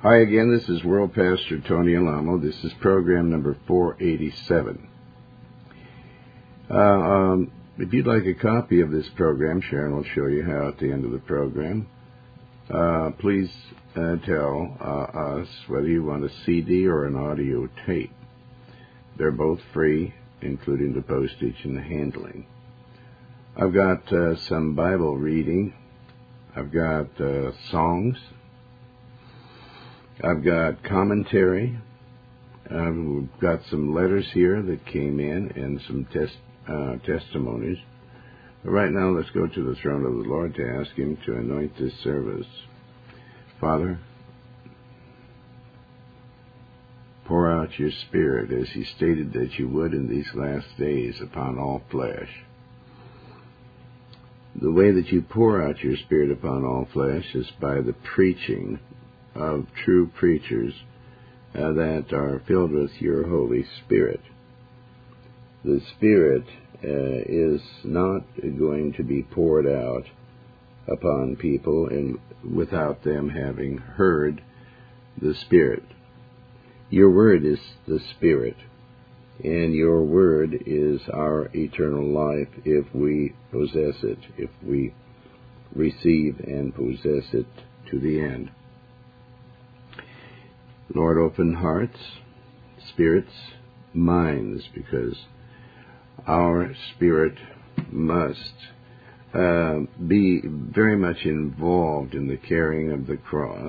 Hi again, this is World Pastor Tony Alamo. This is program number 487. If you'd like a copy of this program, Sharon will show you how at the end of the program. Please tell us whether you want a CD or an audio tape. They're both free, including the postage and the handling. I've got some Bible reading. I've got songs. I've got commentary. We've got some letters here that came in and some testimonies. But right now, let's go to the throne of the Lord to ask Him to anoint this service. Father, pour out your Spirit as He stated that you would in these last days upon all flesh. The way that you pour out your Spirit upon all flesh is by the preaching of true preachers that are filled with your Holy Spirit. The Spirit is not going to be poured out upon people without them having heard the Spirit. Your Word is the Spirit, and your Word is our eternal life if we possess it, if we receive and possess it to the end. Lord, open hearts, spirits, minds, because our spirit must be very much involved in the carrying of the cross,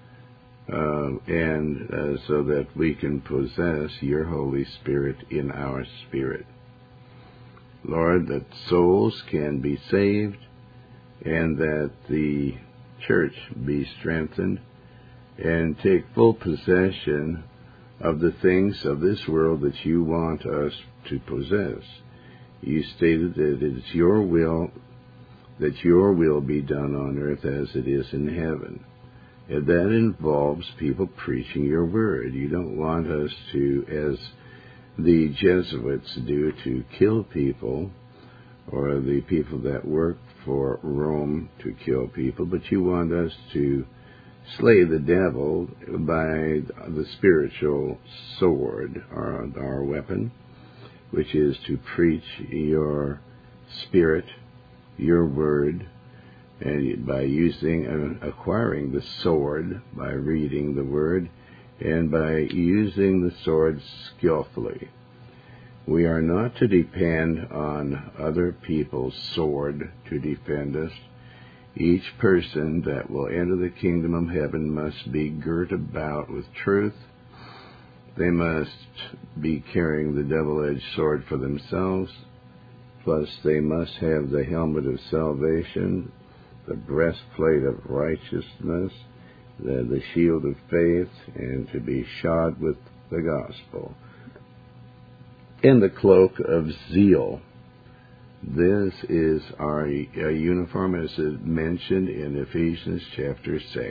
and so that we can possess your Holy Spirit in our spirit. Lord, that souls can be saved and that the church be strengthened and take full possession of the things of this world that you want us to possess. You stated that it is your will that your will be done on earth as it is in heaven. And that involves people preaching your word. You don't want us to, as the Jesuits do, to kill people, or the people that work for Rome to kill people, but you want us to slay the devil by the spiritual sword, our weapon, which is to preach your Spirit, your word, and by acquiring the sword, by reading the word, and by using the sword skillfully. We are not to depend on other people's sword to defend us. Each person that will enter the kingdom of heaven must be girt about with truth. They must be carrying the double-edged sword for themselves. Plus, they must have the helmet of salvation, the breastplate of righteousness, the shield of faith, and to be shod with the gospel, and the cloak of zeal. This is our uniform as is mentioned in Ephesians chapter 6.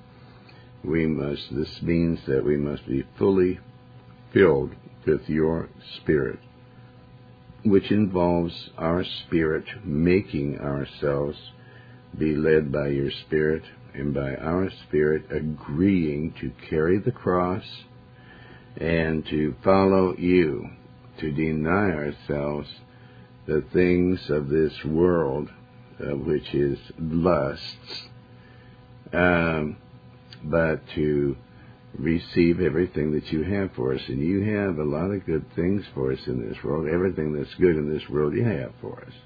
This means that we must be fully filled with your Spirit, which involves our spirit making ourselves be led by your Spirit, and by our spirit agreeing to carry the cross and to follow you, to deny ourselves the things of this world, which is lusts, but to receive everything that you have for us. And you have a lot of good things for us in this world. Everything that's good in this world you have for us.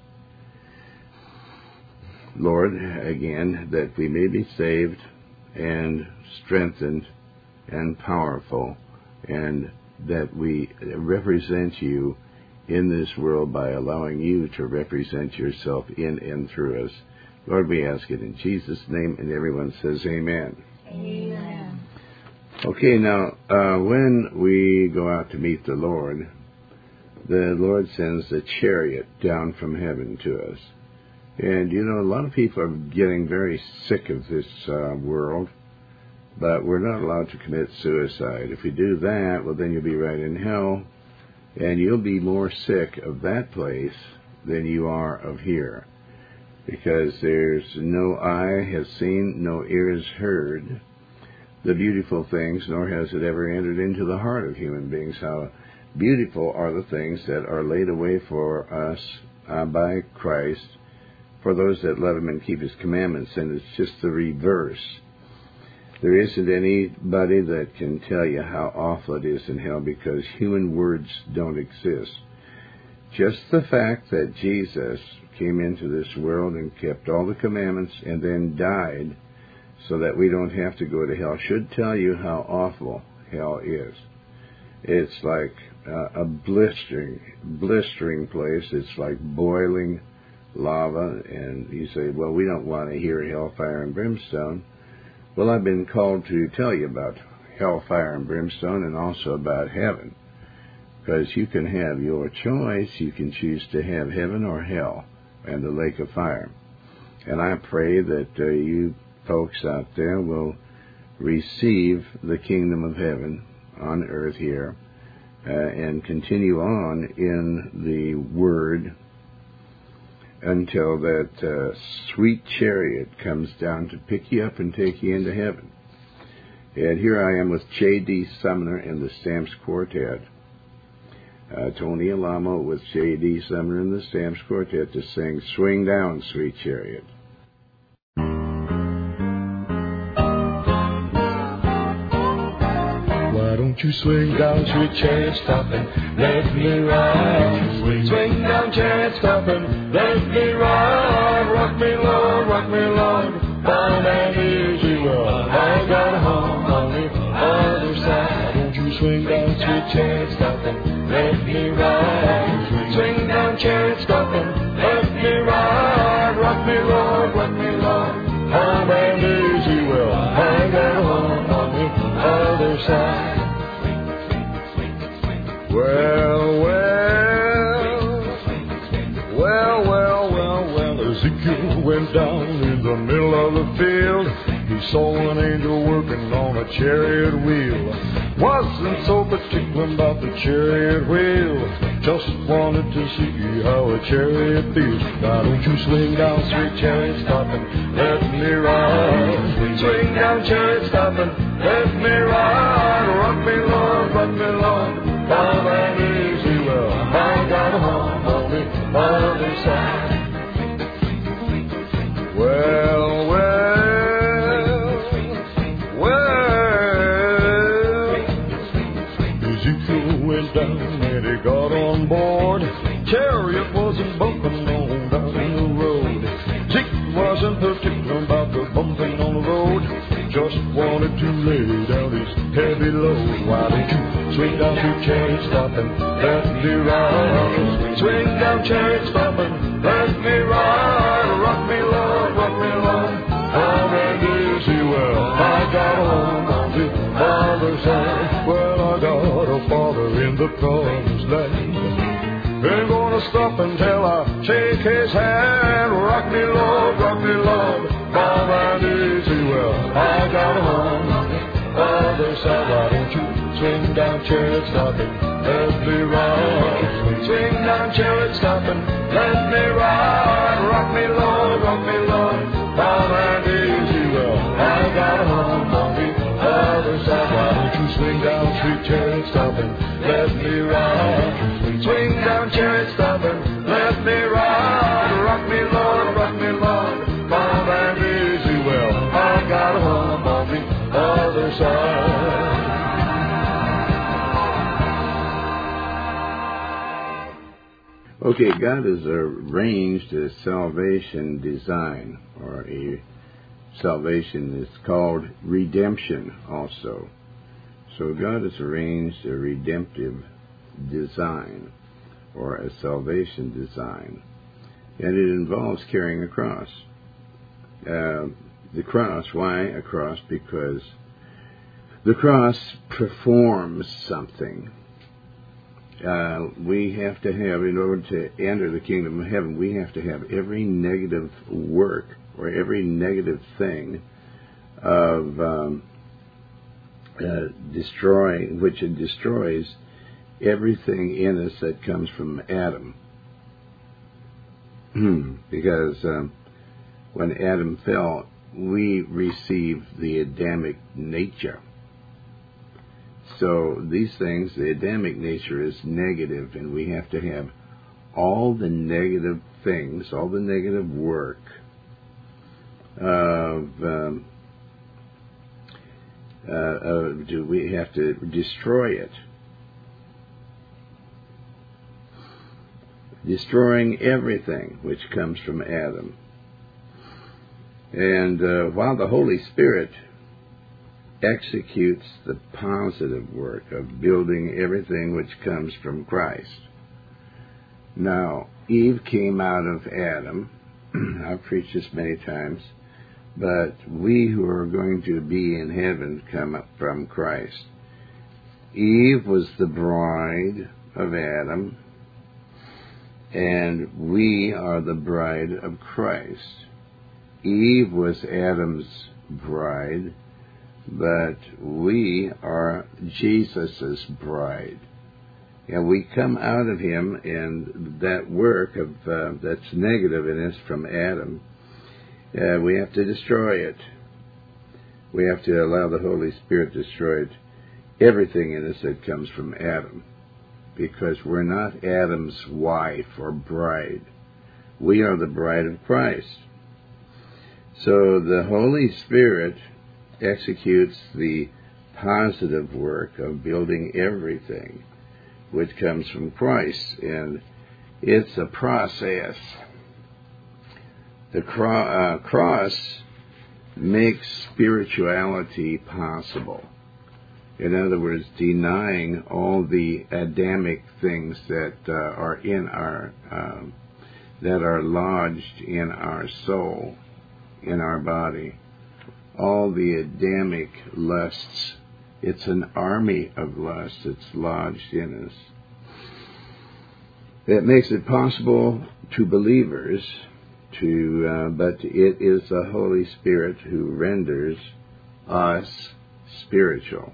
Lord, again, that we may be saved and strengthened and powerful, and that we represent you in this world by allowing you to represent yourself in and through us. Lord, we ask it in Jesus' name, and everyone says amen. Amen. Okay, now, when we go out to meet the Lord sends a chariot down from heaven to us. And, a lot of people are getting very sick of this world, but we're not allowed to commit suicide. If we do that, well, then you'll be right in hell, and you'll be more sick of that place than you are of here, because there's no eye has seen, no ears heard the beautiful things, nor has it ever entered into the heart of human beings how beautiful are the things that are laid away for us by Christ, for those that love him and keep his commandments. And it's just the reverse. There isn't anybody that can tell you how awful it is in hell, because human words don't exist. Just the fact that Jesus came into this world and kept all the commandments and then died so that we don't have to go to hell should tell you how awful hell is. It's like a blistering place. It's like boiling lava. And you say, well, we don't want to hear hellfire and brimstone. Well, I've been called to tell you about hellfire and brimstone and also about heaven. Because you can have your choice. You can choose to have heaven or hell and the lake of fire. And I pray that you folks out there will receive the kingdom of heaven on earth here and continue on in the Word until that sweet chariot comes down to pick you up and take you into heaven. And here I am with J.D. Sumner and the Stamps Quartet. Tony Alamo with J.D. Sumner and the Stamps Quartet to sing Swing Down, Sweet Chariot. Why don't you swing down, sweet chariot, stop and let me ride? Swing down, chariot, stop and let me ride. Rock me, Lord, down and easy, well, I got a home on the other side. Why don't you swing down, sweet chariot, stop and let me ride? Swing down, chariot, stop and let me ride. Rock me, Lord, home and easy, well, I got a home on the other side. Well, Ezekiel went down in the middle of the field. He saw an angel working on a chariot wheel. Wasn't so particular about the chariot wheel, just wanted to see how a chariot feels. Why don't you swing down, sweet chariot, stop and let me ride? Swing down, chariot, stop and let me ride. Rock me, Lord, down and easy, well, I got a home on the other side. Ezekiel went down and he got on board. Chariot wasn't bumping on down the road. Zeke wasn't particular about the bumping on the road, just wanted to lay down his heavy load. Why don't you swing down, sweet chariot, stop and let me ride? Swing down, chariot, stop and let me ride. Rock me, Lord, home and easy, well, I got a home on the other side. Well, I got a father in the promised land. Ain't gonna stop until I shake his hand. Rock me, Lord, home and easy, well, I got a home on the other side. Why don't you swing down, chariot, stop and let me ride? Swing down, chariot, stop and let me ride. Rock me, Lord, home and easy, well, I got a home on the other side. Why don't you swing down, sweet chariot, stop and let me ride? Swing down, chariot, stop and let me ride. Rock me, Lord, home and easy, well, I got a home on the other side. Okay, God has arranged a salvation design, or a salvation is called redemption also. So God has arranged a redemptive design, or a salvation design, and it involves carrying a cross. The cross, why a cross? Because the cross performs something. We have to have, in order to enter the kingdom of heaven, we have to have every negative work or every negative thing of which it destroys everything in us that comes from Adam. Because when Adam fell, we receive the Adamic nature. So these things, the Adamic nature is negative, and we have to have all the negative things, all the negative work we have to destroy it. Destroying everything which comes from Adam. And while the Holy Spirit executes the positive work of building everything which comes from Christ. Now, Eve came out of Adam. I've preached this many times. But we who are going to be in heaven come up from Christ. Eve was the bride of Adam, and we are the bride of Christ. Eve was Adam's bride, but we are Jesus' bride. And we come out of him, and that work of that's negative in us from Adam, we have to destroy it. We have to allow the Holy Spirit to destroy it. Everything in us that comes from Adam, because we're not Adam's wife or bride. We are the bride of Christ. So the Holy Spirit executes the positive work of building everything which comes from Christ, and it's a process. The cross makes spirituality possible. In other words, denying all the Adamic things that are in our that are lodged in our soul, in our body. All the Adamic lusts. It's an army of lust that's lodged in us. That makes it possible to believers but it is the Holy Spirit who renders us spiritual.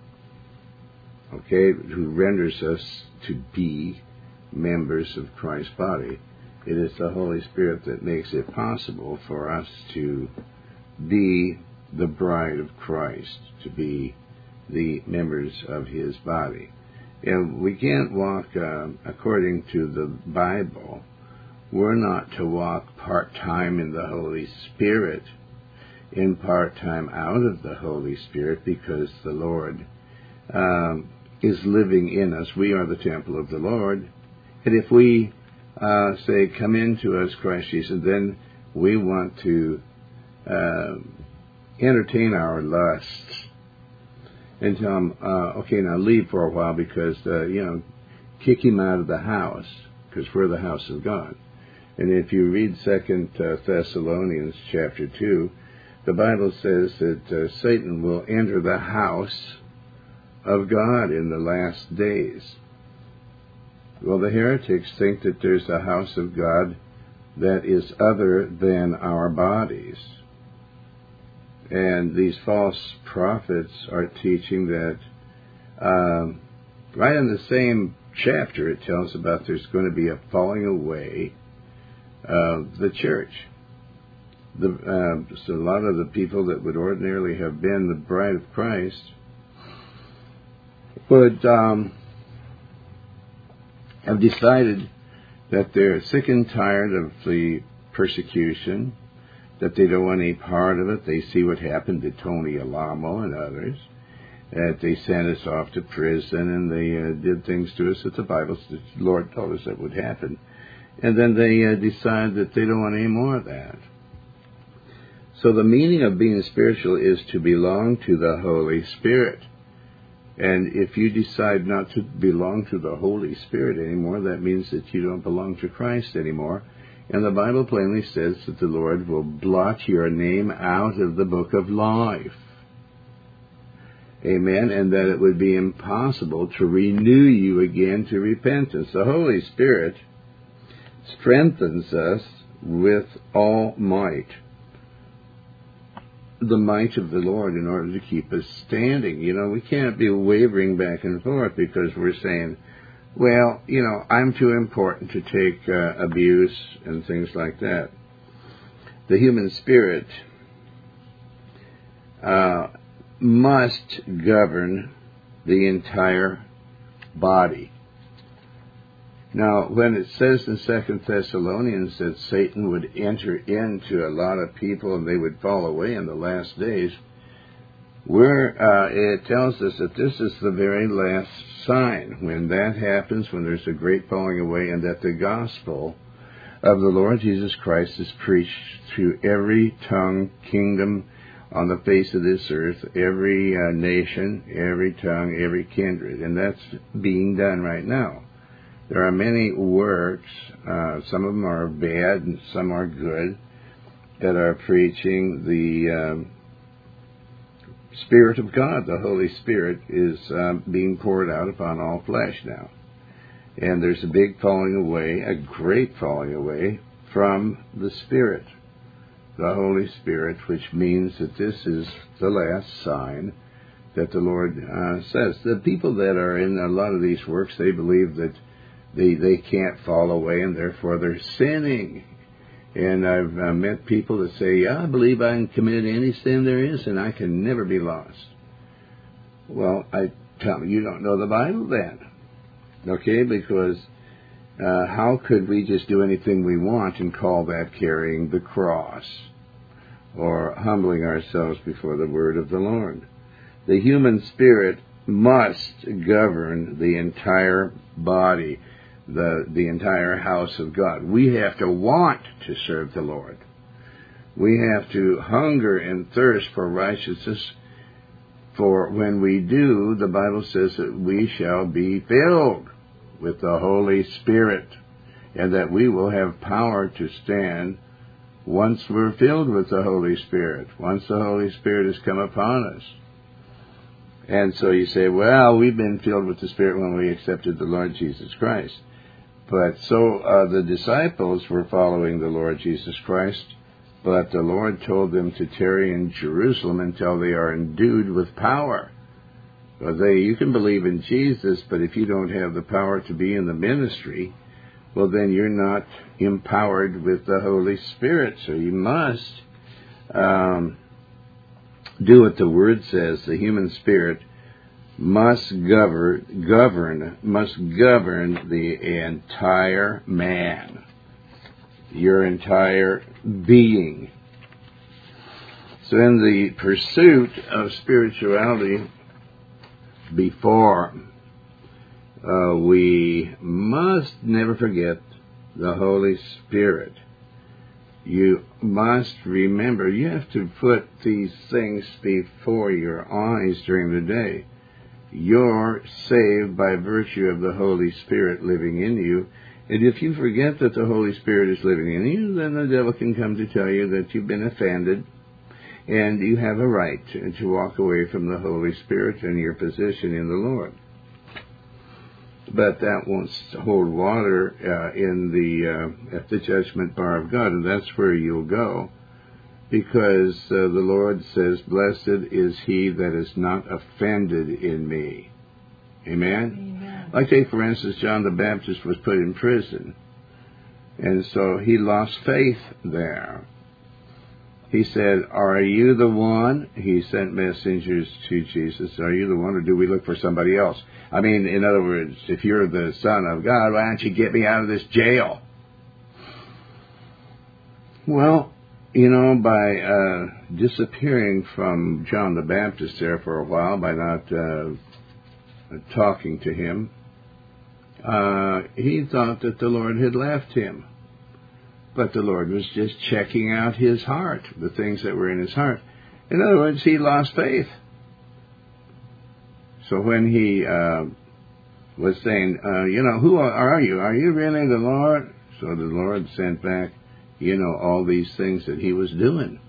Okay, who renders us to be members of Christ's body. It is the Holy Spirit that makes it possible for us to be the bride of Christ, to be the members of his body. And we can't walk according to the Bible. We're not to walk part-time in the Holy Spirit and part-time out of the Holy Spirit, because the Lord is living in us. We are the temple of the Lord. And if we say, come into us, Christ Jesus, then we want to entertain our lusts and tell him, okay, now leave for a while, because, kick him out of the house, because we're the house of God. And if you read 2 Thessalonians chapter 2, the Bible says that Satan will enter the house of God in the last days. Well, the heretics think that there's a house of God that is other than our bodies. And these false prophets are teaching that, right in the same chapter, it tells about there's going to be a falling away of the church. So a lot of the people that would ordinarily have been the bride of Christ would have decided that they're sick and tired of the persecution, that they don't want any part of it. They see what happened to Tony Alamo and others, that they sent us off to prison, and they did things to us that the Lord told us that would happen. And then they decide that they don't want any more of that. So the meaning of being spiritual is to belong to the Holy Spirit. And if you decide not to belong to the Holy Spirit anymore, that means that you don't belong to Christ anymore. And the Bible plainly says that the Lord will blot your name out of the book of life. Amen. And that it would be impossible to renew you again to repentance. The Holy Spirit strengthens us with all might. The might of the Lord, in order to keep us standing. We can't be wavering back and forth because we're saying, well, I'm too important to take abuse and things like that. The human spirit must govern the entire body. Now, when it says in 2 Thessalonians that Satan would enter into a lot of people and they would fall away in the last days, it tells us that this is the very last sign. When that happens, when there's a great falling away, and that the gospel of the Lord Jesus Christ is preached through every tongue, kingdom on the face of this earth, every nation, every tongue, every kindred. And that's being done right now. There are many works, some of them are bad and some are good, that are preaching the Spirit of God. The Holy Spirit is being poured out upon all flesh now. And there's a big falling away, a great falling away from the Spirit, the Holy Spirit, which means that this is the last sign that the Lord says. The people that are in a lot of these works, they believe that they can't fall away and therefore they're sinning. And I've met people that say, I believe I can commit any sin there is and I can never be lost. Well, I tell you, you don't know the Bible then. Okay, because how could we just do anything we want and call that carrying the cross or humbling ourselves before the word of the Lord? The human spirit must govern the entire body, the entire house of God. We have to want to serve the Lord. We have to hunger and thirst for righteousness, for when we do, the Bible says that we shall be filled with the Holy Spirit, and that we will have power to stand once we're filled with the Holy Spirit, once the Holy Spirit has come upon us. And so you say, well, we've been filled with the Spirit when we accepted the Lord Jesus Christ. But so the disciples were following the Lord Jesus Christ, but the Lord told them to tarry in Jerusalem until they are endued with power. Well, you can believe in Jesus, but if you don't have the power to be in the ministry, well, then you're not empowered with the Holy Spirit. So you must do what the Word says. The human spirit must govern the entire man, your entire being. So in the pursuit of spirituality, before we must never forget the Holy Spirit. You must remember, you have to put these things before your eyes during the day. You're saved by virtue of the Holy Spirit living in you. And if you forget that the Holy Spirit is living in you, then the devil can come to tell you that you've been offended, and you have a right to walk away from the Holy Spirit and your position in the Lord. But that won't hold water at the judgment bar of God, and that's where you'll go, because the Lord says, "Blessed is he that is not offended in me." Amen? Amen. Like, take, for instance, John the Baptist was put in prison, and so he lost faith there. He said, "Are you the one?" He sent messengers to Jesus. "Are you the one, or do we look for somebody else?" I mean, in other words, if you're the Son of God, why don't you get me out of this jail? Well, by disappearing from John the Baptist there for a while, by not talking to him, he thought that the Lord had left him. But the Lord was just checking out his heart, the things that were in his heart. In other words, he lost faith. So when he was saying, who are you? Are you really the Lord? So the Lord sent back, all these things that he was doing.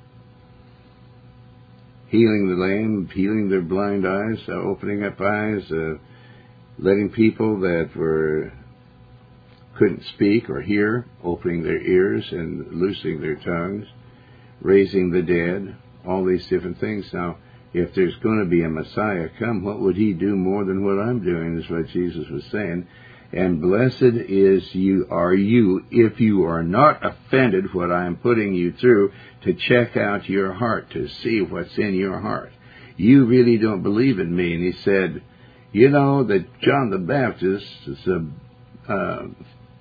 Healing the lame, healing their blind eyes, opening up eyes, letting people that couldn't speak or hear, opening their ears and loosing their tongues, raising the dead, all these different things. Now, if there's going to be a Messiah come, what would he do more than what I'm doing, is what Jesus was saying. And blessed is you if you are not offended what I am putting you through, to check out your heart, to see what's in your heart. You really don't believe in me. And he said, you know that John the Baptist is the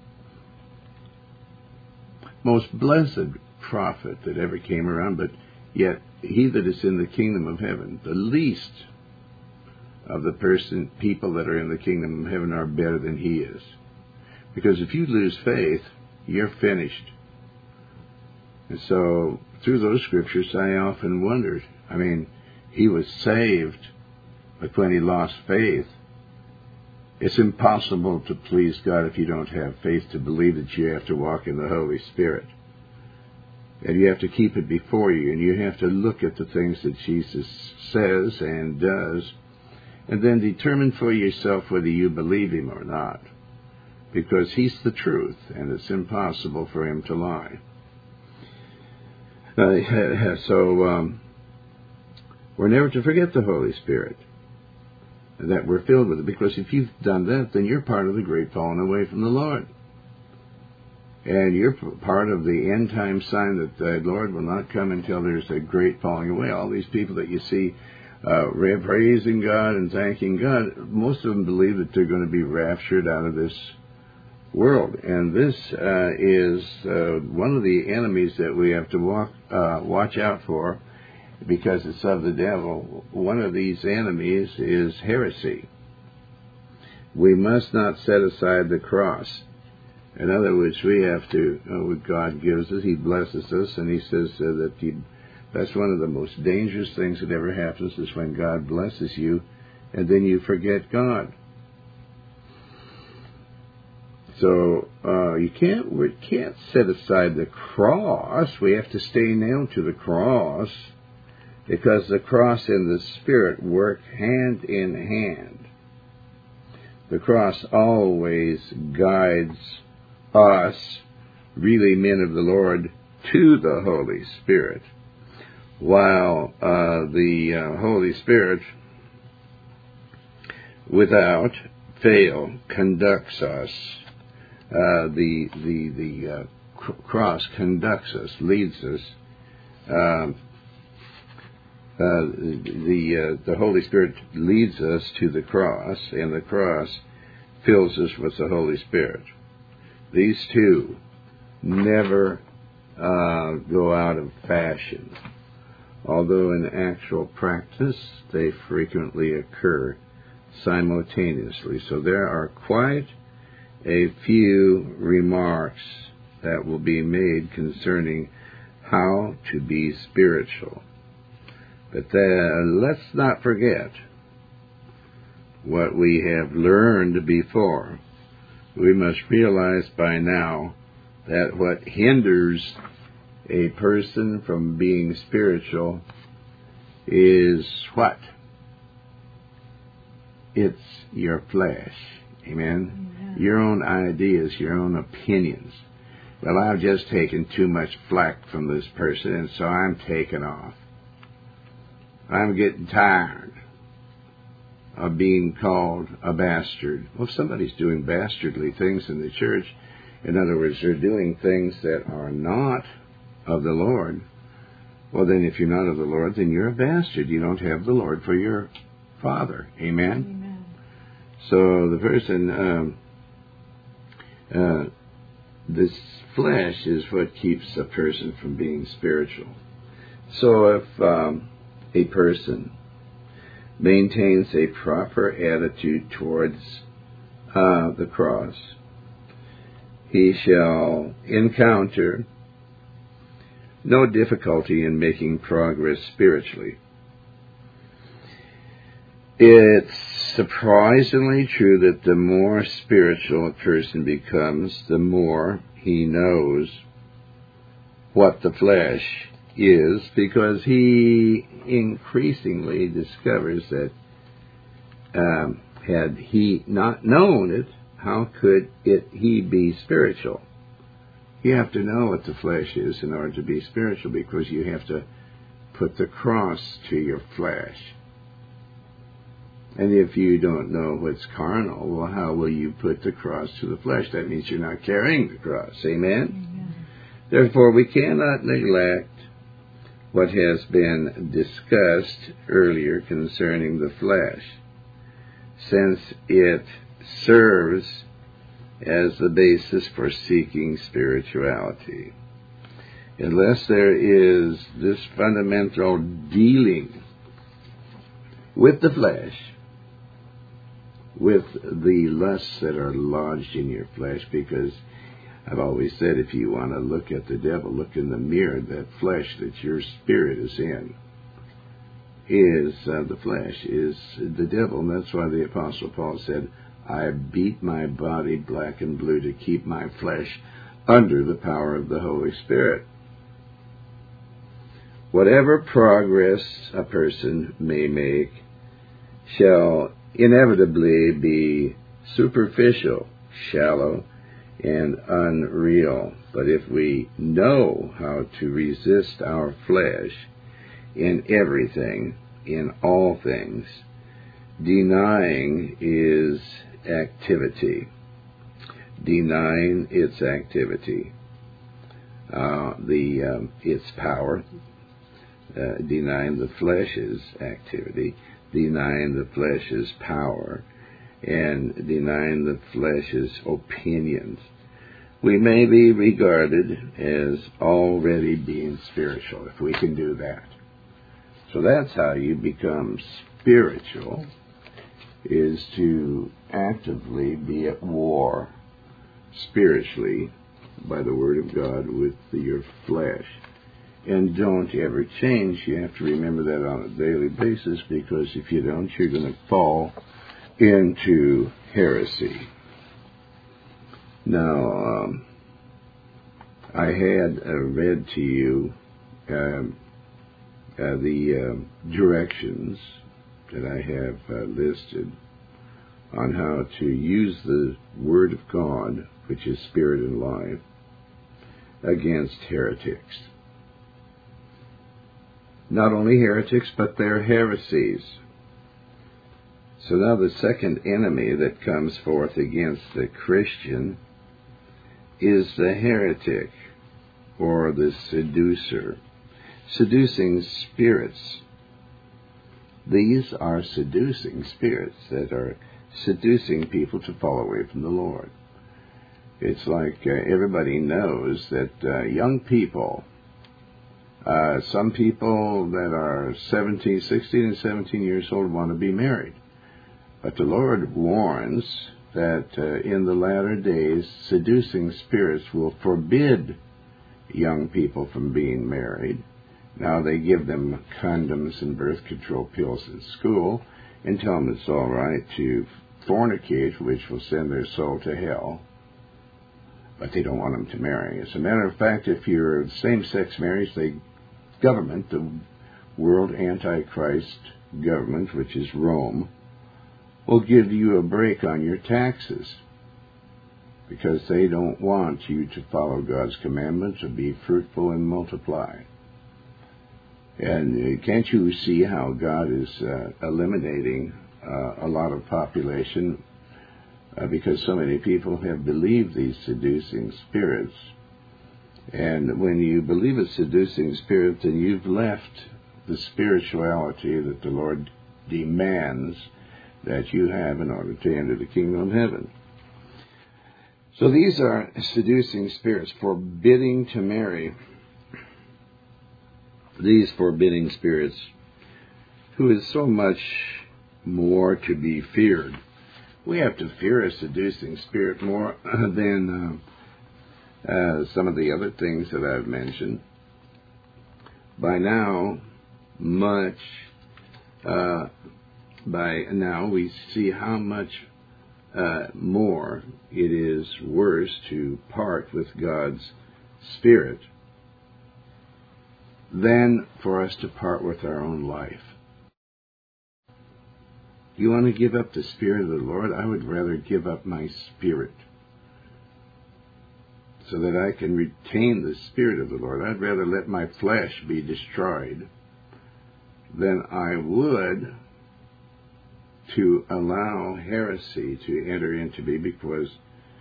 most blessed prophet that ever came around, but yet he that is in the kingdom of heaven, the least of the people that are in the kingdom of heaven are better than he is. Because if you lose faith, you're finished. And so, through those scriptures, I often wondered, he was saved, but when he lost faith, it's impossible to please God if you don't have faith to believe that you have to walk in the Holy Spirit. And you have to keep it before you, and you have to look at the things that Jesus says and does, and then determine for yourself whether you believe him or not. Because he's the truth, and it's impossible for him to lie. So we're never to forget the Holy Spirit, and that we're filled with it. Because if you've done that, then you're part of the great falling away from the Lord. And you're part of the end-time sign that the Lord will not come until there's a great falling away. All these people that you see praising God and thanking God, most of them believe that they're going to be raptured out of this world. And this is one of the enemies that we have to watch out for, because it's of the devil. One of these enemies is heresy. We must not set aside the cross. In other words, we have to, what God gives us, he blesses us, and he says that that's one of the most dangerous things that ever happens, is when God blesses you, and then you forget God. So we can't set aside the cross. We have to stay nailed to the cross, because the cross and the Spirit work hand in hand. The cross always guides us, really men of the Lord, to the Holy Spirit, while the Holy Spirit, without fail, conducts us. The cross conducts us, leads us. The Holy Spirit leads us to the cross, and the cross fills us with the Holy Spirit. These two never go out of fashion, although in actual practice they frequently occur simultaneously. So there are quite a few remarks that will be made concerning how to be spiritual. But let's not forget what we have learned before. We must realize by now that what hinders a person from being spiritual is what? It's your flesh. Amen? Amen. Your own ideas, your own opinions. Well, I've just taken too much flack from this person, and so I'm taking off. I'm getting tired of being called a bastard. Well, if somebody's doing bastardly things in the church, in other words, they're doing things that are not of the Lord, well, then if you're not of the Lord, then you're a bastard. You don't have the Lord for your father. Amen? Amen. So the person, this flesh is what keeps a person from being spiritual. So if a person maintains a proper attitude towards the cross, he shall encounter no difficulty in making progress spiritually. It's surprisingly true that the more spiritual a person becomes, the more he knows what the flesh is, because he increasingly discovers that had he not known it, how could he be spiritual? You have to know what the flesh is in order to be spiritual, because you have to put the cross to your flesh. And if you don't know what's carnal, well, how will you put the cross to the flesh? That means you're not carrying the cross. Amen? Therefore, we cannot neglect what has been discussed earlier concerning the flesh, since it serves as the basis for seeking spirituality. Unless there is this fundamental dealing with the flesh, with the lusts that are lodged in your flesh, because I've always said if you want to look at the devil, look in the mirror. That flesh that your spirit is in is the flesh, is the devil. And that's why the Apostle Paul said, I beat my body black and blue to keep my flesh under the power of the Holy Spirit. Whatever progress a person may make shall inevitably be superficial, shallow, and unreal. But if we know how to resist our flesh in everything, in all things, denying is activity. Denying its activity. Its power. Denying the flesh's activity. Denying the flesh's power. And denying the flesh's opinions. We may be regarded as already being spiritual, if we can do that. So that's how you become spiritual, is to actively be at war spiritually by the Word of God with your flesh. And don't ever change. You have to remember that on a daily basis, because if you don't, you're going to fall into heresy. Now, I had read to you the directions that I have listed on how to use the Word of God, which is Spirit and life, against heretics. Not only heretics, but their heresies. So now the second enemy that comes forth against the Christian is the heretic, or the seducer. Seducing spirits. These are seducing spirits that are seducing people to fall away from the Lord. It's like everybody knows that young people, some people that are 16 and 17 years old want to be married. But the Lord warns that in the latter days, seducing spirits will forbid young people from being married. Now they give them condoms and birth control pills in school and tell them it's all right to fornicate, which will send their soul to hell. But they don't want them to marry. As a matter of fact, if you're same-sex marriage, the government, the world antichrist government, which is Rome, will give you a break on your taxes, because they don't want you to follow God's commandment to be fruitful and multiply. And can't you see how God is eliminating a lot of population because so many people have believed these seducing spirits? And when you believe a seducing spirit, then you've left the spirituality that the Lord demands that you have in order to enter the kingdom of heaven. So these are seducing spirits, forbidding to marry. These forbidding spirits, who is so much more to be feared. We have to fear a seducing spirit more than some of the other things that I've mentioned. By now we see how much more it is worse to part with God's Spirit than for us to part with our own life. Do you want to give up the Spirit of the Lord? I would rather give up my spirit so that I can retain the Spirit of the Lord. I'd rather let my flesh be destroyed than I would to allow heresy to enter into me, because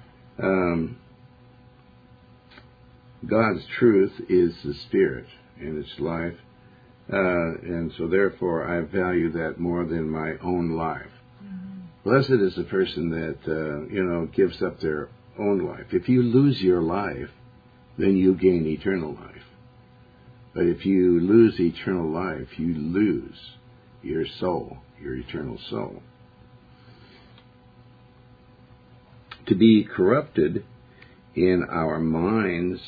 God's truth is the Spirit and its life, and so therefore I value that more than my own life. Blessed is the person that gives up their own life. If you lose your life, then you gain eternal life. But if you lose eternal life, you lose your soul, your eternal soul. To be corrupted in our minds,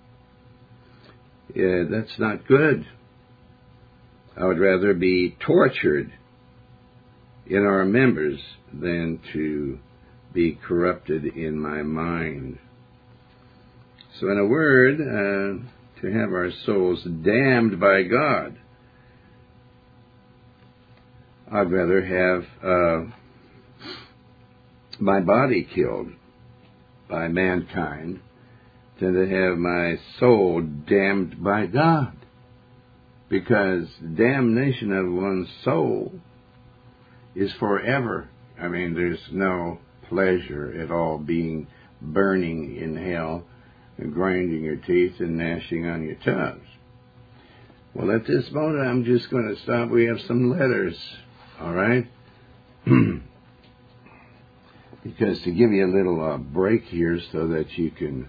that's not good. I would rather be tortured in our members than to be corrupted in my mind. So in a word, to have our souls damned by God, I'd rather have my body killed by mankind than to have my soul damned by God. Because damnation of one's soul is forever. I mean, there's no pleasure at all being burning in hell and grinding your teeth and gnashing on your tongues. Well, at this moment, I'm just going to stop. We have some letters, all right? Because to give you a little break here so that you can,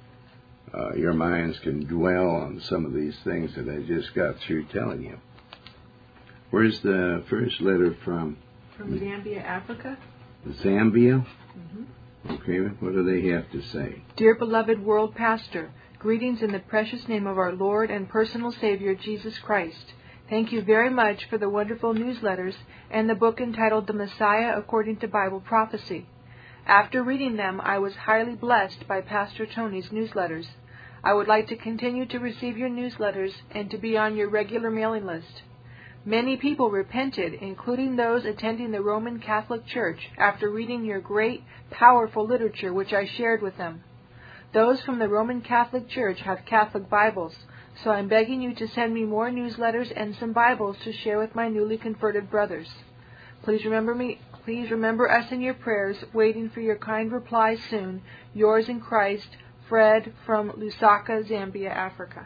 your minds can dwell on some of these things that I just got through telling you. Where's the first letter from? From Zambia, Africa. Zambia? Mm-hmm. Okay, what do they have to say? Dear beloved world pastor, greetings in the precious name of our Lord and personal Savior, Jesus Christ. Thank you very much for the wonderful newsletters and the book entitled The Messiah According to Bible Prophecy. After reading them, I was highly blessed by Pastor Tony's newsletters. I would like to continue to receive your newsletters and to be on your regular mailing list. Many people repented, including those attending the Roman Catholic Church, after reading your great, powerful literature which I shared with them. Those from the Roman Catholic Church have Catholic Bibles, so I'm begging you to send me more newsletters and some Bibles to share with my newly converted brothers. Please remember us in your prayers, waiting for your kind replies soon. Yours in Christ, Fred from Lusaka, Zambia, Africa.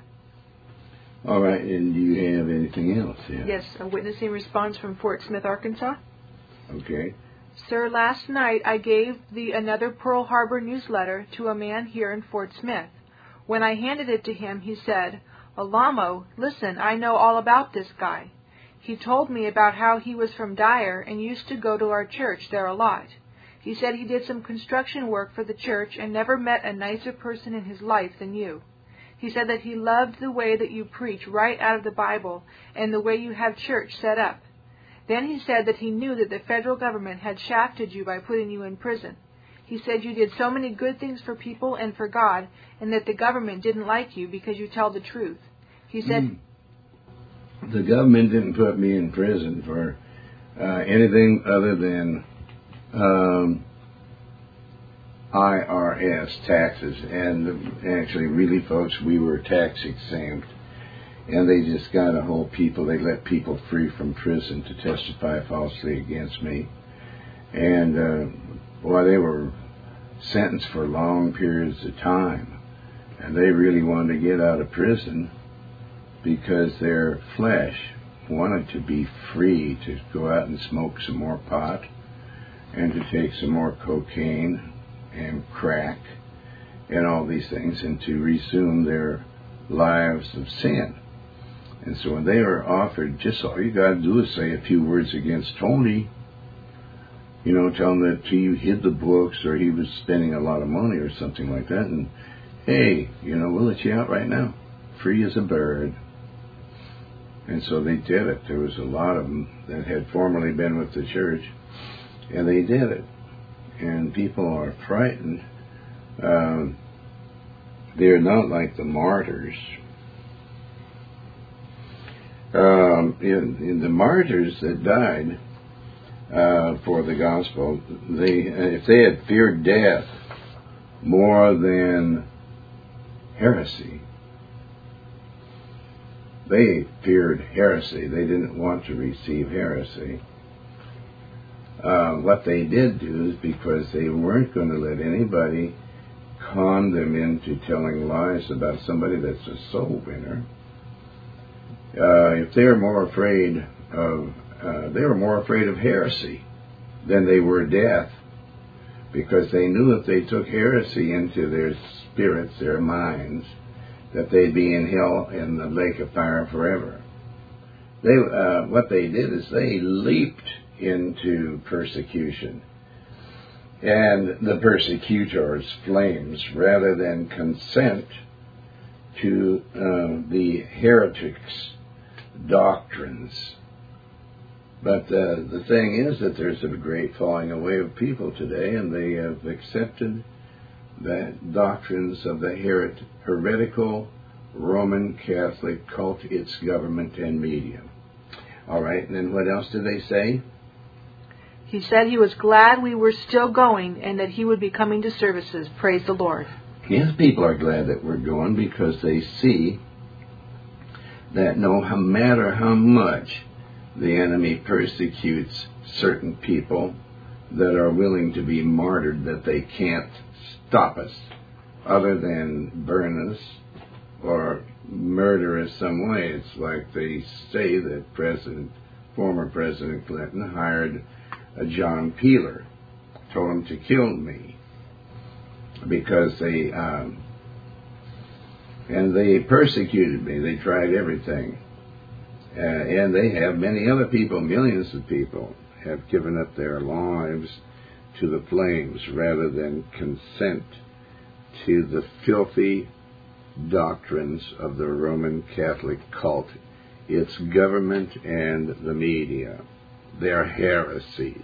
All right, and do you have anything else? Yeah. Yes, a witnessing response from Fort Smith, Arkansas. Okay. Sir, last night I gave another Pearl Harbor newsletter to a man here in Fort Smith. When I handed it to him, he said, "Alamo, listen, I know all about this guy. He told me about how he was from Dyer and used to go to our church there a lot. He said he did some construction work for the church and never met a nicer person in his life than you. He said that he loved the way that you preach right out of the Bible and the way you have church set up. Then he said that he knew that the federal government had shafted you by putting you in prison. He said you did so many good things for people and for God, and that the government didn't like you because you tell the truth. He said... The government didn't put me in prison for anything other than IRS taxes. And actually, really, folks, we were tax exempt. And they just got a whole people, they let people free from prison to testify falsely against me. And, they were sentenced for long periods of time. And they really wanted to get out of prison because their flesh wanted to be free to go out and smoke some more pot and to take some more cocaine and crack and all these things and to resume their lives of sin. And so when they were offered, just all you got to do is say a few words against Tony, tell him that he hid the books or he was spending a lot of money or something like that, and hey, we'll let you out right now, free as a bird. And so they did it. There was a lot of them that had formerly been with the church, and they did it. And people are frightened. They're not like the martyrs. In the martyrs that died for the gospel, if they had feared death more than heresy, they feared heresy. They didn't want to receive heresy. what they did do is because they weren't going to let anybody con them into telling lies about somebody that's a soul winner. If they were more afraid of heresy than they were death, because they knew if they took heresy into their spirits, their minds, that they'd be in hell in the lake of fire forever. What they did is they leaped into persecution and the persecutor's flames rather than consent to the heretics' doctrines. But the thing is that there's a great falling away of people today, and they have accepted the doctrines of the heretical Roman Catholic cult, its government and media. All right, and then what else did they say? He said he was glad we were still going and that he would be coming to services. Praise the Lord. Yes, people are glad that we're going because they see that no matter how much the enemy persecutes certain people that are willing to be martyred, that they can't stop us other than burn us or murder us some way. It's like they say that former President Clinton hired a John Peeler, told him to kill me because they persecuted me. They tried everything. And they have many other people, millions of people, have given up their lives to the flames rather than consent to the filthy doctrines of the Roman Catholic cult, its government and the media, their heresies.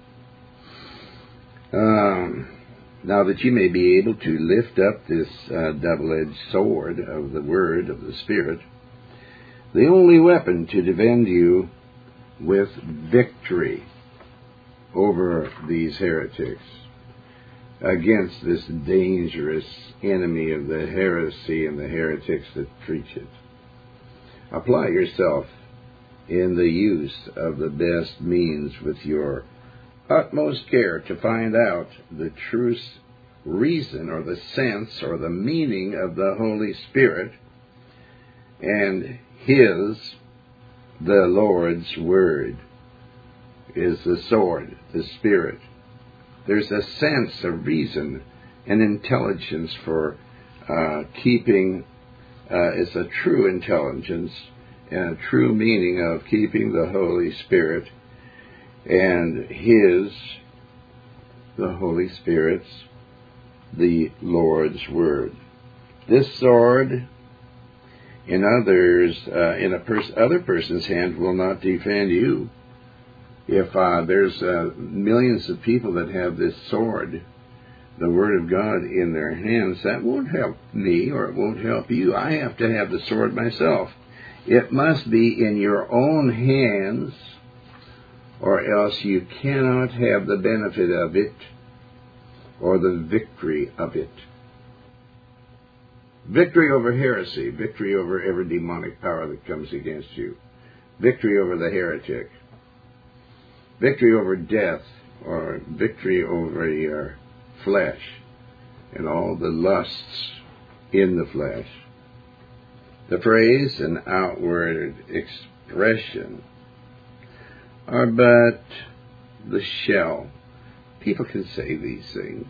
Now that you may be able to lift up this double-edged sword of the Word of the Spirit, the only weapon to defend you with victory over these heretics, against this dangerous enemy of the heresy and the heretics that preach it. Apply yourself in the use of the best means with your utmost care to find out the true reason or the sense or the meaning of the Holy Spirit and the Lord's Word is the sword, the Spirit. There's a sense, a reason, an intelligence for keeping, it's a true intelligence and a true meaning of keeping the Holy Spirit and the Holy Spirit's, the Lord's Word. This sword in other person's hand will not defend you. If there's millions of people that have this sword, the Word of God, in their hands, that won't help me or it won't help you. I have to have the sword myself. It must be in your own hands, or else you cannot have the benefit of it or the victory of it. Victory over heresy, victory over every demonic power that comes against you, victory over the heretic, victory over death, or victory over your flesh and all the lusts in the flesh. The phrase and outward expression are but the shell. People can say these things.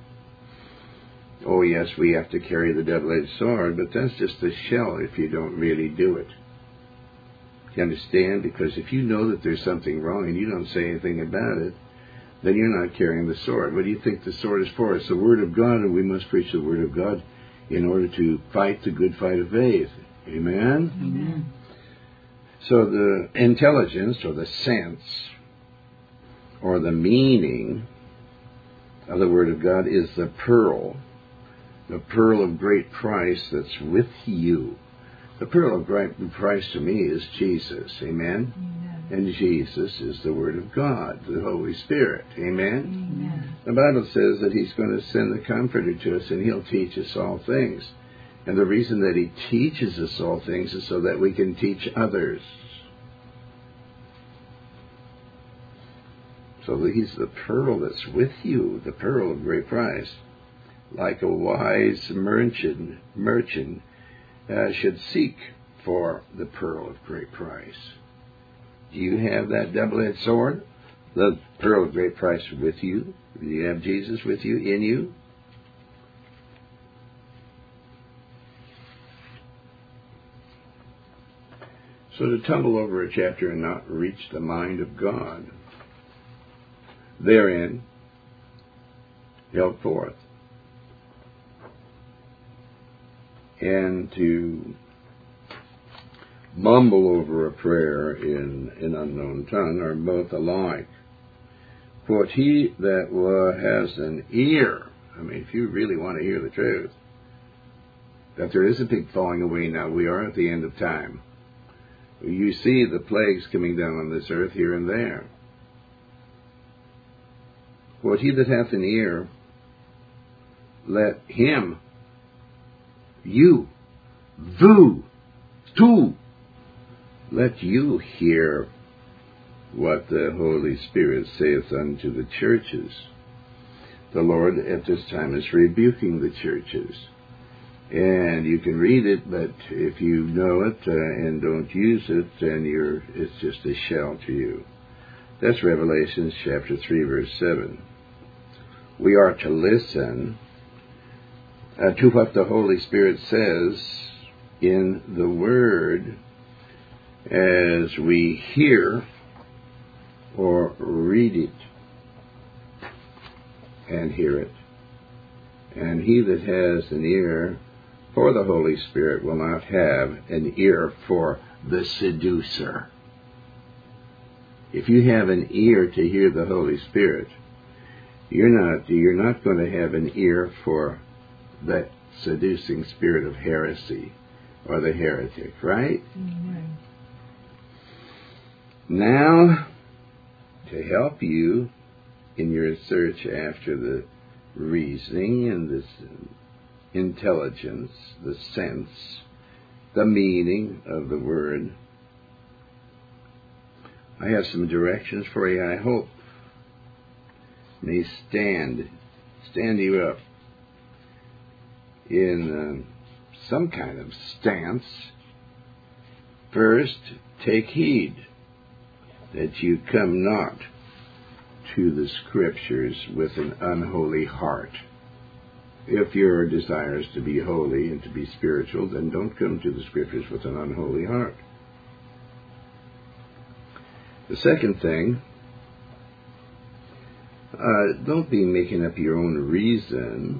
Oh yes, we have to carry the double-edged sword, but that's just the shell if you don't really do it. You understand? Because if you know that there's something wrong and you don't say anything about it, then you're not carrying the sword. What do you think the sword is for? It's the Word of God, and we must preach the Word of God in order to fight the good fight of faith. Amen? Amen. So the intelligence, or the sense, or the meaning of the Word of God is the pearl of great price that's with you. The pearl of great price to me is Jesus. Amen? Amen. And Jesus is the Word of God, the Holy Spirit. Amen? Amen. The Bible says that He's going to send the Comforter to us, and He'll teach us all things. And the reason that He teaches us all things is so that we can teach others. So he's the pearl that's with you, the pearl of great price. Like a wise merchant should seek for the pearl of great price. Do you have that double-edged sword? The pearl of great price with you? Do you have Jesus with you, in you? So to tumble over a chapter and not reach the mind of God, therein held forth, and to mumble over a prayer in an unknown tongue are both alike. Quote, he that has an ear, I mean, if you really want to hear the truth, that there is a big falling away now. We are at the end of time. You see the plagues coming down on this earth here and there. Quote, he that hath an ear, let him, you, let you hear what the Holy Spirit saith unto the churches. The Lord at this time is rebuking the churches. And you can read it, but if you know it and don't use it, then it's just a shell to you. That's Revelation chapter 3, verse 7. We are to listen to what the Holy Spirit says in the Word as we hear or read it and hear it. And he that has an ear for the Holy Spirit will not have an ear for the seducer. If you have an ear to hear the Holy Spirit, you're not going to have an ear for that seducing spirit of heresy or the heretic, right? Mm-hmm. Now, to help you in your search after the reasoning and this intelligence, the sense, the meaning of the word, I have some directions for you. I hope may stand you up in some kind of stance. First, take heed that you come not to the Scriptures with an unholy heart. If your desire is to be holy and to be spiritual, then don't come to the Scriptures with an unholy heart. The second thing, don't be making up your own reason,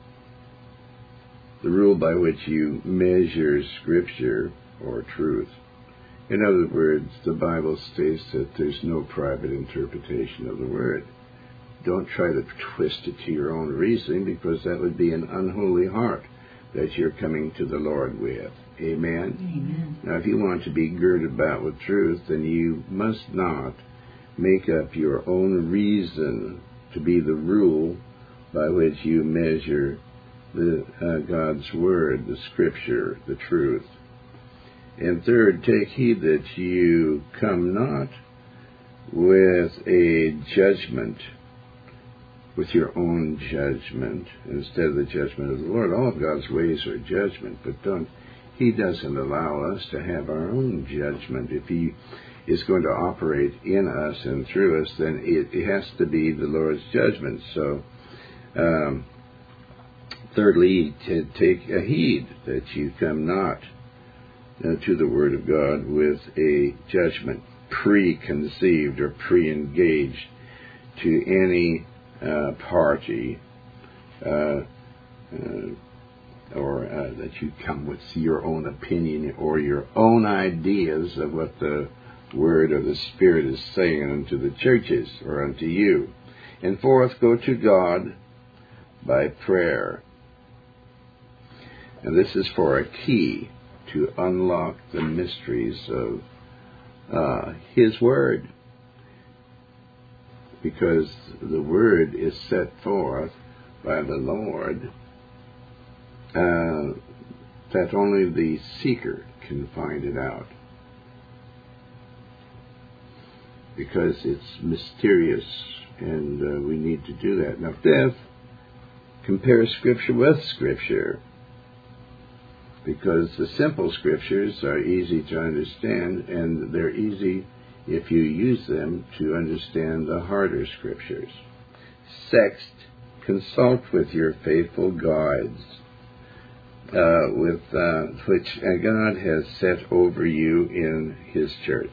the rule by which you measure Scripture or truth. In other words, the Bible states that there's no private interpretation of the Word. Don't try to twist it to your own reasoning, because that would be an unholy heart that you're coming to the Lord with. Amen? Amen. Now, if you want to be girded about with truth, then you must not make up your own reason to be the rule by which you measure God's Word, the Scripture, the truth. And third, take heed that you come not with a judgment, with your own judgment, instead of the judgment of the Lord. All of God's ways are judgment, but He doesn't allow us to have our own judgment. If He is going to operate in us and through us, then it has to be the Lord's judgment. So, thirdly, to take heed that you come not to the Word of God with a judgment preconceived or pre-engaged to any party, or that you come with your own opinion or your own ideas of what the Word or the Spirit is saying unto the churches or unto you. And fourth, go to God by prayer. And this is for a key to unlock the mysteries of His Word. Because the Word is set forth by the Lord, that only the seeker can find it out. because it's mysterious, and we need to do that. Now, fifth, compare Scripture with Scripture, because the simple Scriptures are easy to understand, and they're easy if you use them to understand the harder Scriptures. Sixth, consult with your faithful guides, which God has set over you in His church.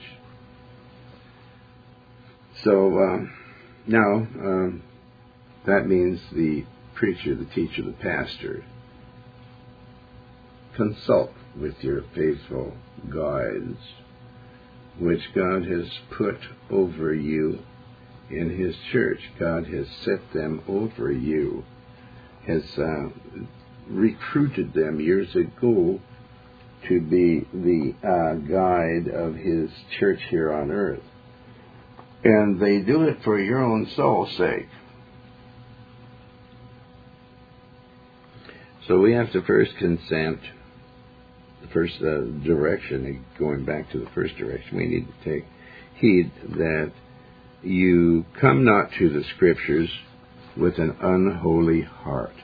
So now that means the preacher, the teacher, the pastor. Consult with your faithful guides, which God has put over you in His church. God has set them over you, has recruited them years ago to be the guide of His church here on earth. And they do it for your own soul's sake. So we have to first consent. The first direction, going back to the first direction, we need to take heed that you come not to the Scriptures with an unholy heart.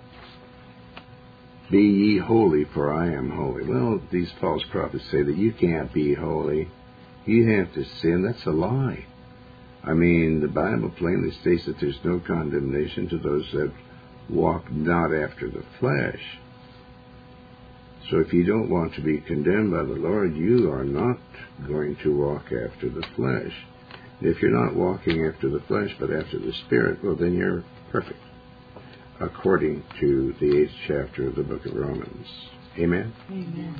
Be ye holy, for I am holy. Well, these false prophets say that you can't be holy. You have to sin. That's a lie. I mean, the Bible plainly states that there's no condemnation to those that walk not after the flesh. So if you don't want to be condemned by the Lord, you are not going to walk after the flesh. If you're not walking after the flesh, but after the Spirit, well, then you're perfect, according to the 8th chapter of the book of Romans. Amen? Amen.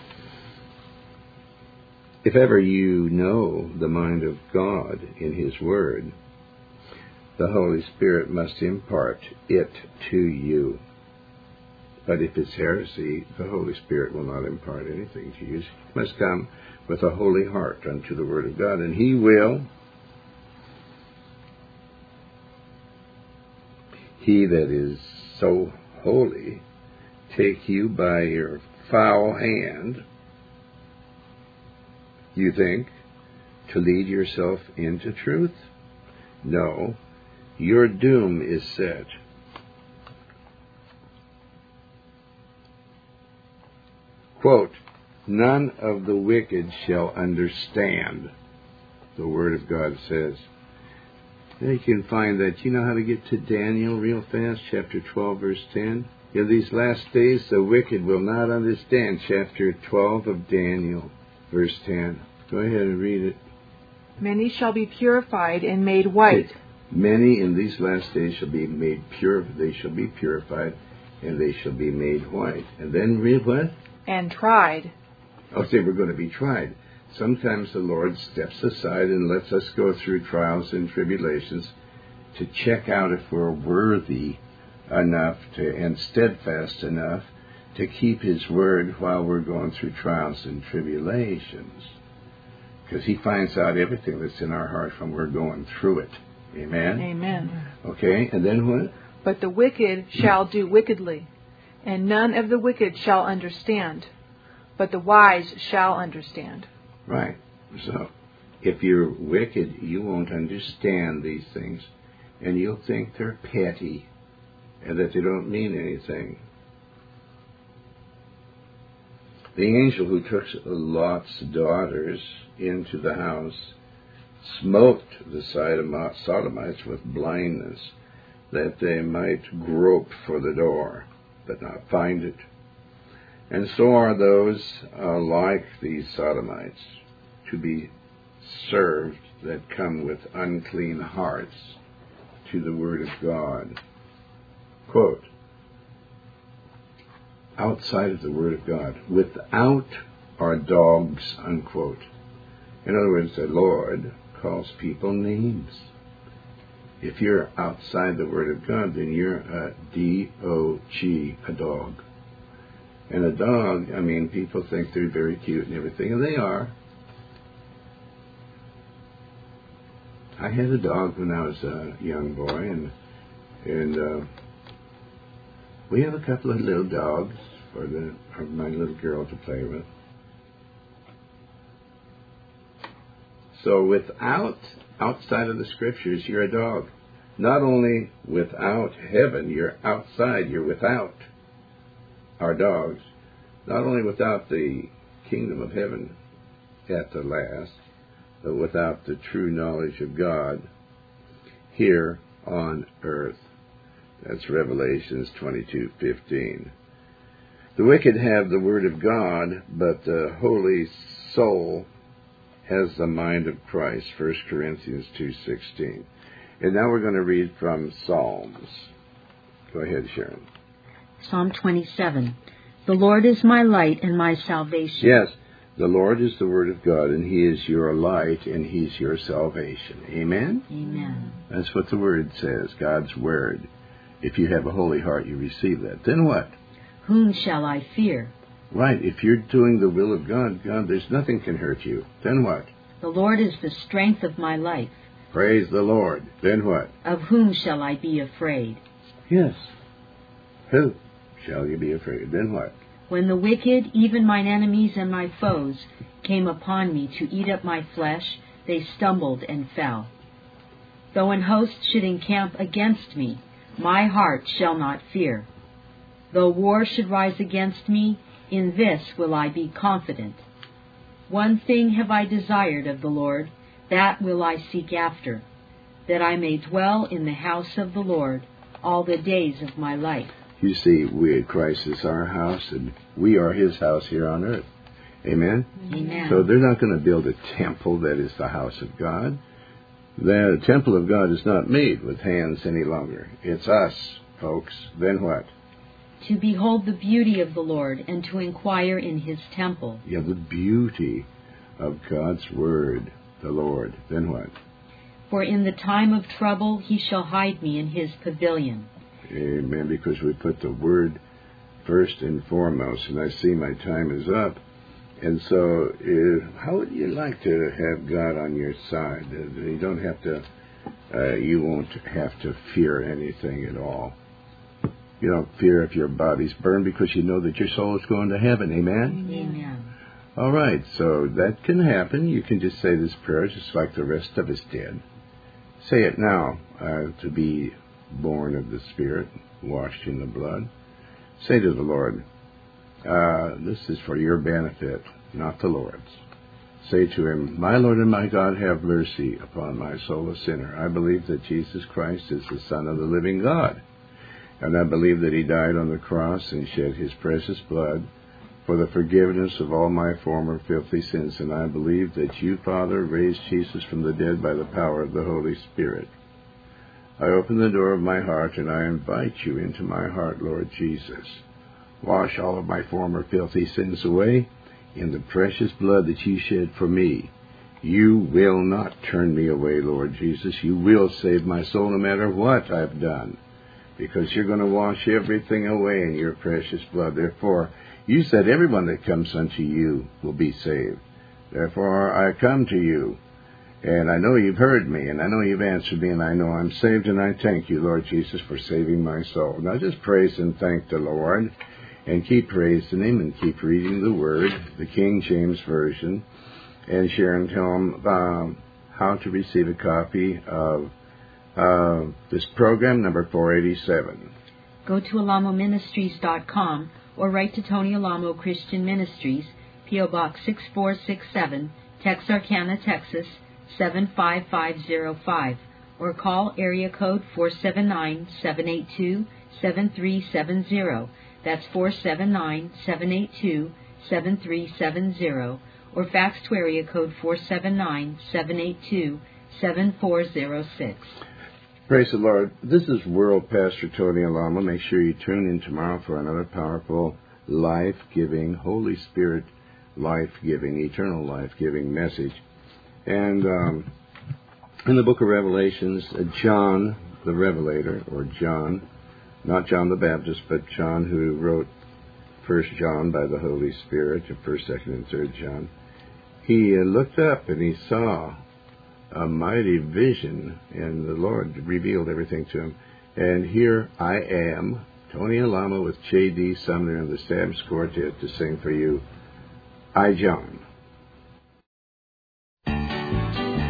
If ever you know the mind of God in His Word, the Holy Spirit must impart it to you. But if it's heresy, the Holy Spirit will not impart anything to you. You must come with a holy heart unto the Word of God, and He will. He that is so holy take you by your foul hand, you think, to lead yourself into truth? No, your doom is set. Quote, none of the wicked shall understand, the Word of God says. Now you can find that. You know how to get to Daniel real fast, chapter 12, verse 10? In these last days, the wicked will not understand, chapter 12 of Daniel, verse 10. Go ahead and read it. Many shall be purified and made white. Many in these last days shall be made pure. They shall be purified, and they shall be made white. And then read what? And tried. Oh, say we're going to be tried. Sometimes the Lord steps aside and lets us go through trials and tribulations to check out if we're worthy enough and steadfast enough to keep His Word while we're going through trials and tribulations. Because He finds out everything that's in our heart when we're going through it. Amen? Amen. Okay, and then what? But the wicked shall do wickedly, and none of the wicked shall understand, but the wise shall understand. Right. So, if you're wicked, you won't understand these things, and you'll think they're petty, and that they don't mean anything. The angel who took Lot's daughters into the house smote the Sodomites with blindness, that they might grope for the door, but not find it. And so are those like these Sodomites, to be served that come with unclean hearts to the Word of God. Quote, outside of the Word of God, without are dogs, unquote. In other words, the Lord calls people names. If you're outside the Word of God, then you're a D-O-G, a dog. And a dog, I mean, people think they're very cute and everything, and they are. I had a dog when I was a young boy, and we have a couple of little dogs for my little girl to play with. So outside of the Scriptures, you're a dog. Not only without heaven, you're outside, you're without our dogs. Not only without the kingdom of heaven at the last, but without the true knowledge of God here on earth. That's Revelations 22:15. The wicked have the word of God, but the holy soul has the mind of Christ, 1 Corinthians 2:16. And now we're going to read from Psalms. Go ahead, Sharon. Psalm 27. The Lord is my light and my salvation. Yes, the Lord is the word of God, and He is your light, and He's your salvation. Amen? Amen. That's what the word says, God's word. If you have a holy heart, you receive that. Then what? Whom shall I fear? Right, if you're doing the will of God, there's nothing can hurt you. Then what? The Lord is the strength of my life. Praise the Lord. Then what? Of whom shall I be afraid? Yes. Who shall you be afraid? Then what? When the wicked, even mine enemies and my foes, came upon me to eat up my flesh, they stumbled and fell. Though an host should encamp against me, my heart shall not fear. Though war should rise against me, in this will I be confident. One thing have I desired of the Lord, that will I seek after, that I may dwell in the house of the Lord all the days of my life. You see, we at Christ is our house, and we are His house here on earth. Amen? Amen. So they're not going to build a temple that is the house of God. The temple of God is not made with hands any longer. It's us, folks. Then what? To behold the beauty of the Lord and to inquire in His temple. Yeah, the beauty of God's word, the Lord. Then what? For in the time of trouble He shall hide me in His pavilion. Amen, because we put the word first and foremost, and I see my time is up. And so, how would you like to have God on your side? You don't have to, you won't have to fear anything at all. You don't fear if your body's burned because you know that your soul is going to heaven. Amen? Amen. All right, so that can happen. You can just say this prayer just like the rest of us did. Say it now, to be born of the Spirit, washed in the blood. Say to the Lord, this is for your benefit, not the Lord's. Say to Him, my Lord and my God, have mercy upon my soul, a sinner. I believe that Jesus Christ is the Son of the living God. And I believe that He died on the cross and shed His precious blood for the forgiveness of all my former filthy sins. And I believe that You, Father, raised Jesus from the dead by the power of the Holy Spirit. I open the door of my heart and I invite You into my heart, Lord Jesus. Wash all of my former filthy sins away in the precious blood that You shed for me. You will not turn me away, Lord Jesus. You will save my soul no matter what I've done, because You're going to wash everything away in Your precious blood. Therefore, You said everyone that comes unto You will be saved. Therefore, I come to You. And I know You've heard me, and I know You've answered me, and I know I'm saved, and I thank You, Lord Jesus, for saving my soul. Now just praise and thank the Lord, and keep praising Him, and keep reading the Word, the King James Version, and Sharon, tell them how to receive a copy of this program, number 487. Go to alamoministries.com or write to Tony Alamo Christian Ministries, P.O. Box 6467, Texarkana, Texas, 75505, or call area code 479-782-7370. That's 479-782-7370, or fax to area code 479-782-7406. Praise the Lord. This is World Pastor Tony Alamo. Make sure you tune in tomorrow for another powerful, life-giving, Holy Spirit, life-giving, eternal life-giving message. And in the book of Revelations, John the Revelator, or John, not John the Baptist, but John who wrote 1 John by the Holy Spirit, 1st, 2nd, and 3rd John, he looked up and he saw a mighty vision, and the Lord revealed everything to him. And here I am, Tony Alamo with J.D. Sumner and the Stamps Quartet to sing for you, I, John.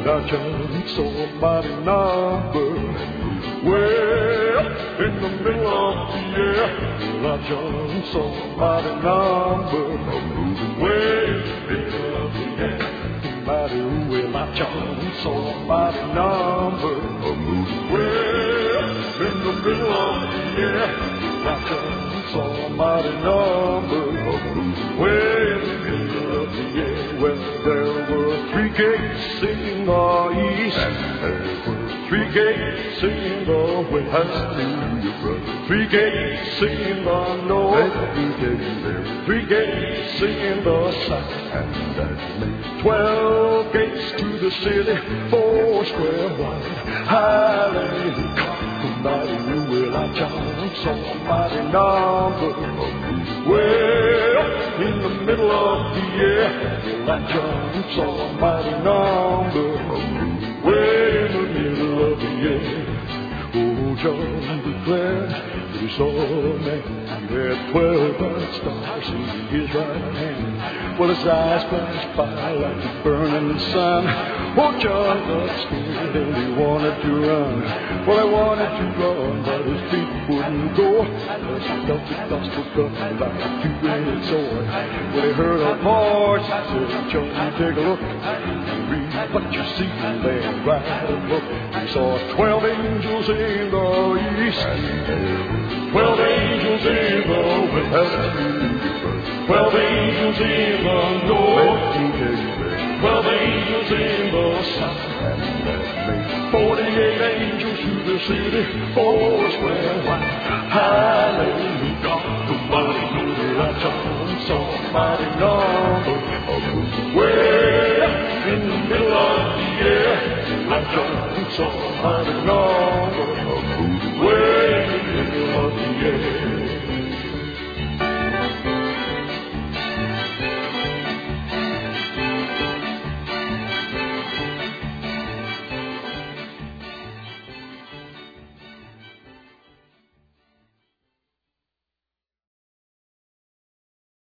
I jumped somebody number. Well, in the middle of the air, well, I jumped somebody number. Well, in the middle of the air, somebody, well, I jumped somebody number. Well, in the middle of the air, I jumped somebody number. Well, in the middle of the air, well, there were 3 gates in the east. There were 3 gates in the west. Hallelujah, brother. 3 gates in the north. 3 gates in the south. And that makes 12 gates to the city, 4 square wide. Hallelujah. Somebody will I jump somebody number. Well, in the middle of the year, will I jump somebody number. Well, in the middle of the year, oh, John declared that he saw a man who had 12 bright stars in his right hand. Well, his eyes flashed by like the burning sun. Oh, John got scared and he wanted to run. Well, he wanted to run, but his feet wouldn't go. As he felt the gospel coming like a 2-edged sword. Well, he heard a voice that said, John, take a look. Read what you see there, right above. He saw 12 angels in the east, 12 angels in the west, 12 angels in the north, 12 angels in the south, 48 angels to the city, 4 square wide. Hallelujah, somebody know that I jumped somebody number. Well, in the middle of the year, I jumped somebody number.